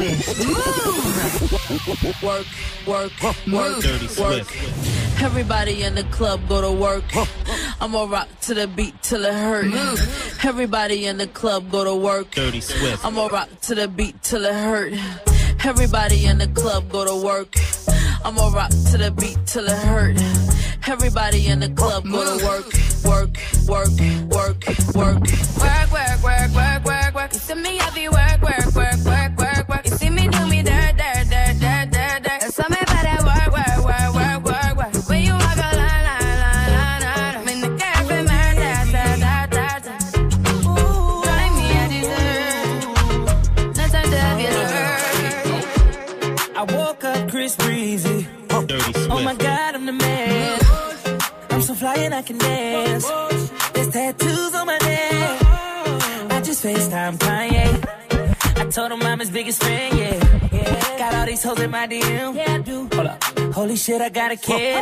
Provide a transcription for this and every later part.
Work, work, work, Dirty work. Swift. Everybody in the club go to work. I'ma rock to the beat till it hurt. Everybody in the club go to work. Dirty Swift. I'ma rock to the beat till it hurt. Everybody in the club go to work. I'ma rock to the beat till it hurt. Everybody in the club go to work. Work, work, work, work. Work, work, work, work, work, work. You see me heavy work, work, work, work, work, work. You see me do me dirt, dirt, dirt, dirt, dirt, dirt. There's something about that work, work, work, work, work, work. When you walk a line, line, line, line, line. I'm in the cafe, man, da, da, da, da, da. Ooh, drive me a dessert. No time to have your hurt. I woke up Chris Breezy. Dirty Swift. Oh my God, I'm the man. I'm so fly and I can dance. There's tattoos on my neck. I just FaceTime Kanye. I told him I'm his biggest fan, yeah. Got all these hoes in my DM. Yeah, I do. Hold up. Holy shit, I got a kid.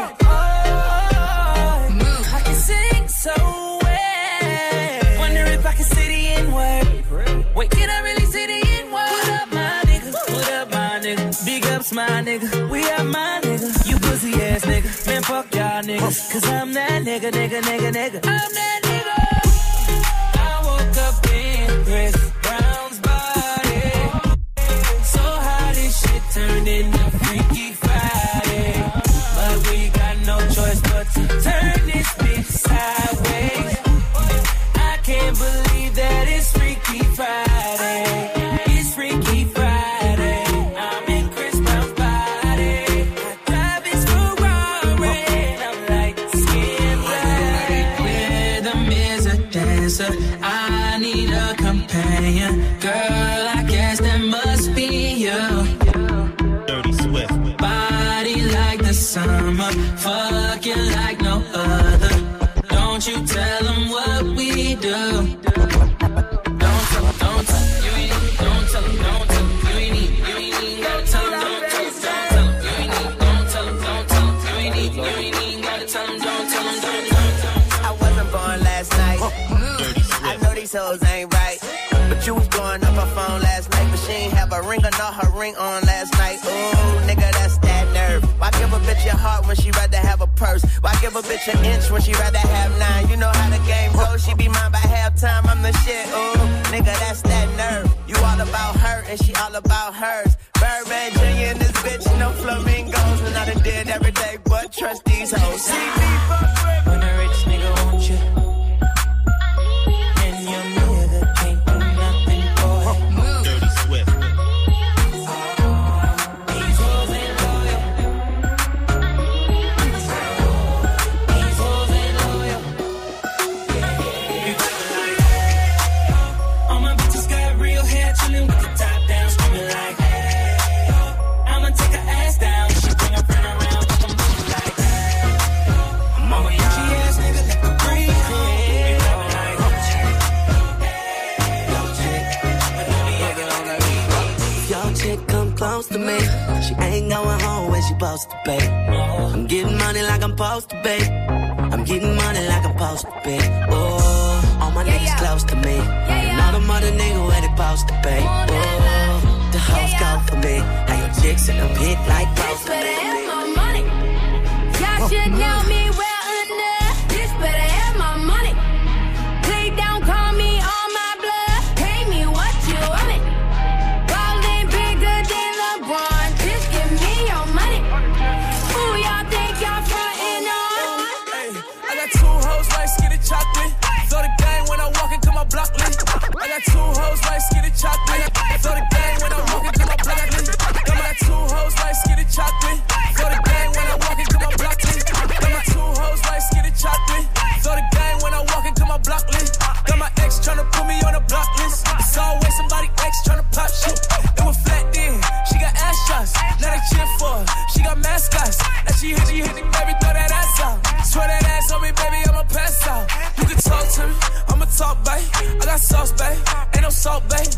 I can sing so well. Wonder if I can say the N-word. Wait, can I really say the N-word? What up, my nigga? What up, my nigga? Big ups, my nigga. We are my nigga. You pussy ass nigga. Man, fuck y'all niggas. Cause I'm that nigga, nigga, nigga, nigga. I'm that nigga. I woke up in Chris Brown's body. So how this shit turned into Freaky Friday. But we got no choice but to turn this bitch sideways. I can't believe that it's Freaky Friday. It's Freaky Friday. I'm in Chris Brown's body. I drive his Ferrari. And I'm like skin black. Rhythm is a dancer. I need a companion. Girl, I guess that must be you. Dirty Swift. Body like the summer, fucking like no other. Don't you tell them what we do. Don't tell them, don't tell them. You ain't need, don't tell them, don't tell them. You ain't need, gotta tell them, don't tell them, don't tell them. You ain't need, don't tell them, don't tell them. You ain't need, gotta tell them, don't tell them, don't tell them. I wasn't born last night. Dirty Swift. I know these hoes ain't right. But you was blowing up her phone last night. But she ain't have a ring or not her ring on last night. Ooh, nigga, that's that nerve. Why give a bitch your heart when she rather have a purse? Why give a bitch an inch when she rather have 9? You know how the game goes. She be mine by halftime. I'm the shit. Ooh, nigga, that's that nerve. You all about her and she all about hers. Birdman Jr. and this bitch, no flamingos. And I done did every day but trust these hoes. See me fuck with When a rich nigga want you, and your nigga can't do nothing for you. Dirty Swift. These hoes ain't loyal. These hoes ain't loyal. You talking like, all my bitches got real hair, chillin' with the top down, screaming like, I'ma take her ass down. She bring her friend around, but I'm moving like, I'm on a Yankee ass nigga that can breathe. You talking like, Your chick come close to me. She ain't going home when she supposed to be. I'm getting money like I'm supposed to be. I'm getting money like I'm supposed to be. Oh, all my niggas close to me. And all the mother niggas where they supposed to be. Oh, the hoes go for me. Now your chicks in the pit like close to Better me. have my money. Y'all should know me well enough. This better have my money. Please don't call me on my blood. Pay me what you want it. Ballin' bigger than LeBron. Just give me your money. Who y'all think y'all frontin' on? I got two hoes like skinny chocolate. Throw the gang when I walk into my block list. I got two hoes like skinny chocolate. Throw the gang when I walk into my block list. I got two hoes like skinny chocolate. Throw the gang when I walk into my block list. Got my two hoes like skinny chocolate. Throw the gang when I walk into my block list. Got my ex tryna put me on a block list. It's always somebody ex tryna pop shit. It was flat then. She got ass shots. Now they cheer for her. She got mascots. Now she hit the baby, throw that ass out. Swear that ass on me, baby, I'ma pass out. You can talk to me, I'ma talk, babe. I got sauce, babe. Ain't no salt, babe.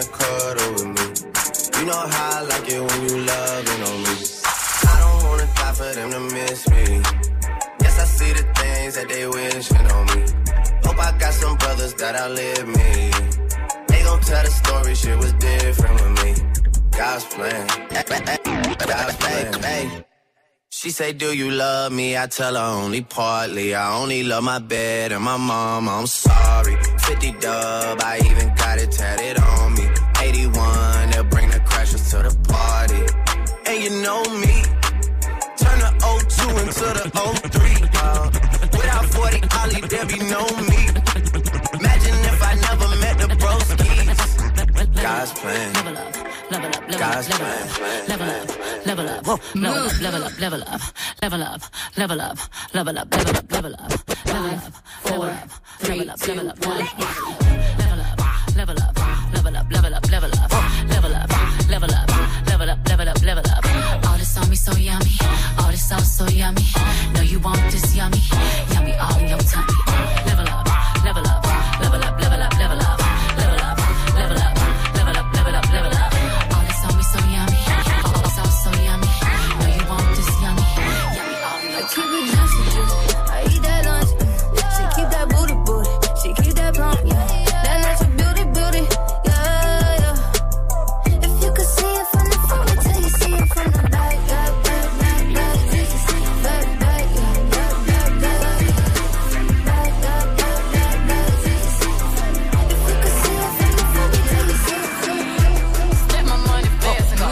cuddle with me. You know how I like it when you loving on me. I don't wanna die for them to miss me. Yes, I see the things that they wishing on me. Hope I got some brothers that outlive me. They gon' tell the story, shit was different with me. God's plan. God's plan. Hey. She say, do you love me? I tell her only partly. I only love my bed and my mom. I'm sorry. 50 dub, I even got it tatted on me. 81, they'll bring the crashers to the party. And you know me, turn the 02 into the 03. Without 40 Ollie, there be no me. Imagine if I never met the broskies. God's plan. Level up, God's plan. level up, level up, level up, level up, level up, level up, level up, level up, level up, level up, 4, 3, level up, level up, level up, level up, level up, level up, level up, level up, level up, level up, level up, level up, level up. All this on me so yummy, all this sauce so yummy. No, you want this yummy, yummy all in your tummy. Level up, level up, level up, level up, level up, level up, level up, level up, level up, level up. All this on me so yummy, all this sauce so yummy. No, you want this yummy, yummy all in your tummy. I keep it juicy, I eat that lunch. She keep that booty, booty. She keep that plump, yeah. That natural beauty, beauty, yeah, yeah. If you could see it from the front, wait till you see it from the back, back, back, back, back. Back, back, yeah, back, back, back, back, back, back, back, back. If you could see it from the front, wait till you see it from the back. Split my money fast and go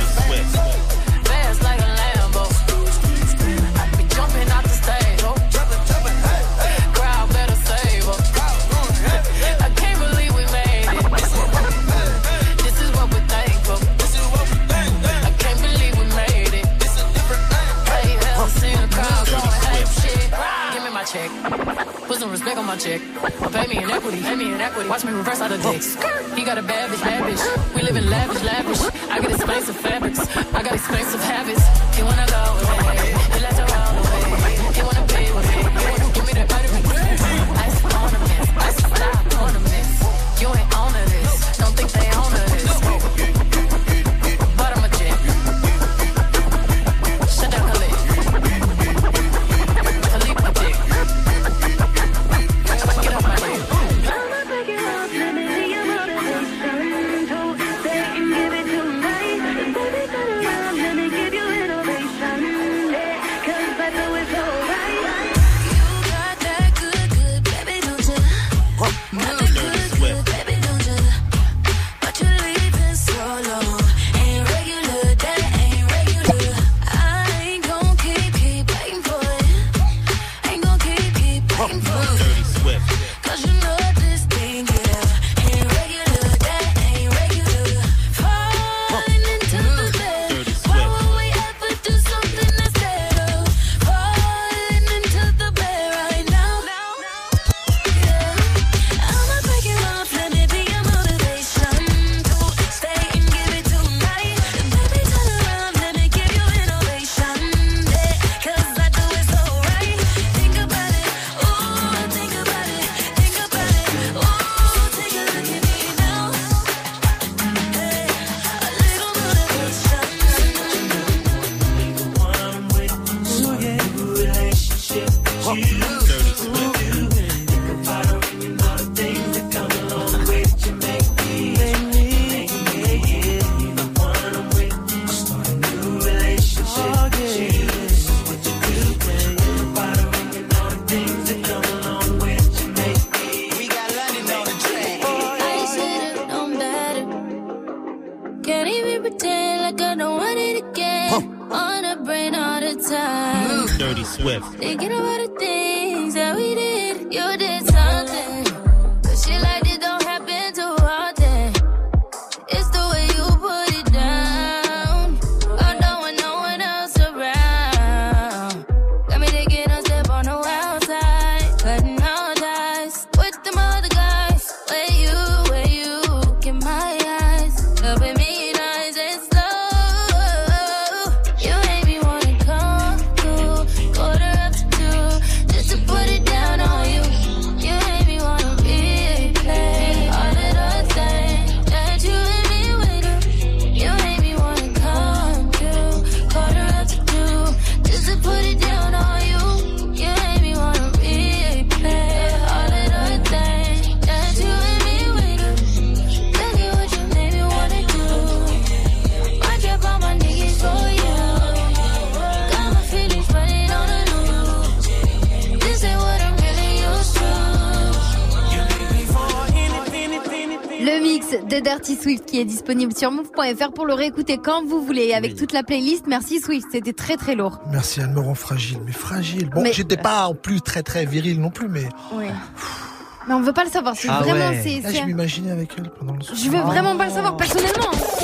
fast like a Lambo. I be jumping out the stage, oh. Crowd better save her. I can't believe we made it. This is what we're thankful. I can't believe we made it. Hey, hell, see the crowd going, hey, shit. Give me my check. Put some respect on my check. Pay me in equity, pay me in equity. Watch me reverse out of dicks. He got a bad bitch, bad bitch. We live in lavish, lavish. I got expensive fabrics. I got expensive habits. You wanna go with me? You let your roll away. You wanna be with me? Give me that vitamin. Ice ornaments, ice style ornaments. You ain't on to this. Don't think they own to this. But I'm a jet. Shut down Khalid. Khalid my dick. Get off my dick. I'ma break it off, let me see your motivation to stay and give it tonight. Baby, turn around, let me give you innovation. Yeah, 'cause I know it's alright. You got that good, good, baby, don't you? Got that good, good, baby, don't you? But you leaving so long. Ain't regular, that ain't regular. I ain't gon' keep waiting for it. Ain't gon' keep waiting for it. Dirty Swift. 'Cause you know this thing, yeah, ain't regular, that ain't regular. Falling into the bed. Dirty Why Swift. would we ever do something instead of falling into the bed right now? Yeah, I'ma break it off, let me be your motivation to stay and give it tonight. Baby, turn around, let me give you innovation. Yeah, 'cause I do it so right. Think about it, ooh, think about it, think about it, ooh, take a look at me now. Hey, a little motivation. Dirty Swift. We got London on the track. I should've known better. Can't even pretend like I don't want it again. On the brain all the time. Dirty Swift. Thinking about the things that we did. You did something. But shit like this don't happen too often. It's the way you put it down. I don't want no one else around. Got me taking a step on the wild side. Cutting all ties with them other guys. Where you get my eyes. Helping me nice and slow. You made me wanna come through. Quarter up to 2 just to put it down on you. de Dirty Swift qui est disponible sur move.fr pour le réécouter quand vous voulez avec toute la playlist. Merci Swift, c'était très très lourd. Merci, elle me rend fragile, mais fragile. Bon, j'étais pas en plus très très viril non plus, mais... Oui. Mais on veut pas le savoir, c'est vraiment... Là, je m'imaginais avec elle pendant le soir. Je veux vraiment pas le savoir personnellement.